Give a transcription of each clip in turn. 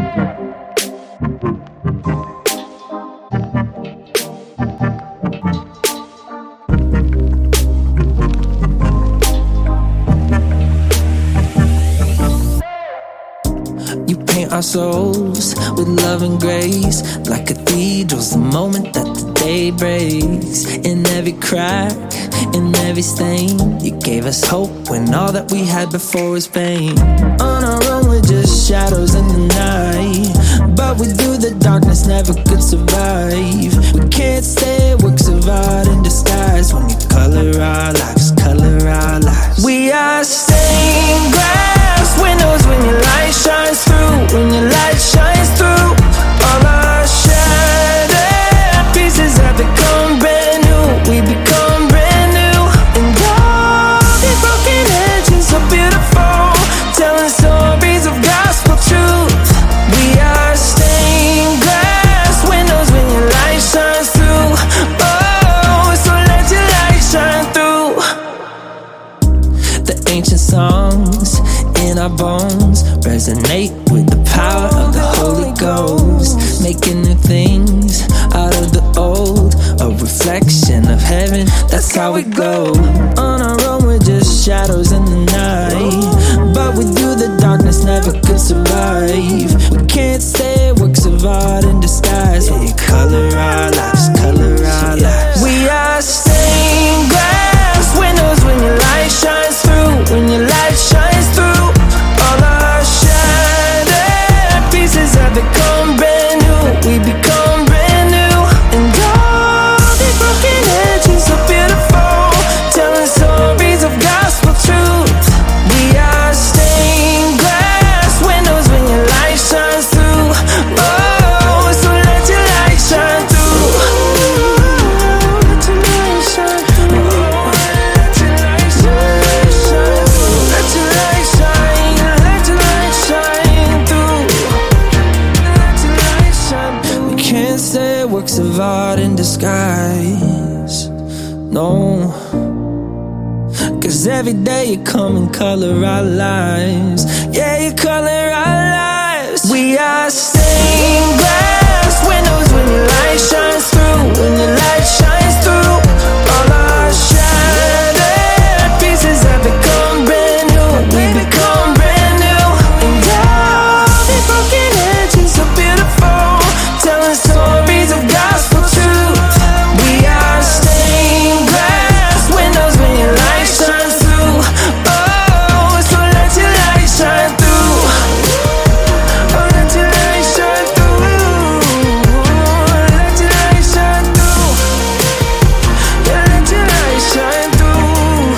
Our souls with love and grace, like cathedrals, the moment that the day breaks. In every crack, in every stain, you gave us hope when all that we had before was pain. On our own we're just shadows in the night, but we through the darkness never could survive. We can't stay works of art in disguise when you color our lives, color our lives. We are stained glass windows when your light shines through. When your light shines through, all our shattered pieces have become brand new. We become brand new, and all these broken edges are beautiful, telling stories of gospel truth. We are stained glass windows when your light shines through. Oh, so let your light shine through. The ancient songs in our bones resonate with the power of the Holy Ghost, making new things out of the old, a reflection of heaven, that's how we go. On our own we're just shadows in the night, but we through the darkness never could survive. We can't stay works of art in disguise when you color our lives, color our lives. We are stained glass windows when your light shines through. When your light shines through, all our shattered pieces have become brand new. We become brand new, and all these broken edges are beautiful, telling stories of gospel truth. We are stained glass windows when your light shines through. Oh, so let your light shine through. Let your light shine through. Let your light shine through. Let your light shine. Let your light shine through. Let your light shine through. We can't say works of art in disguise, no, 'cause every day you come and color our lives. Yeah, you color our lives. We are stained glass windows when your light shines through. When your light shines through, all our shattered pieces have become brand new. We become brand new, and all these broken edges are beautiful, telling stories of gospel truth. We are stained glass windows when your light shines through. Oh, so let your light shine through. Oh, let your light shine through. Let your light shine through. Yeah, let your light shine through.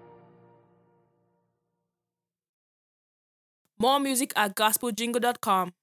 More music at gospeljingle.com.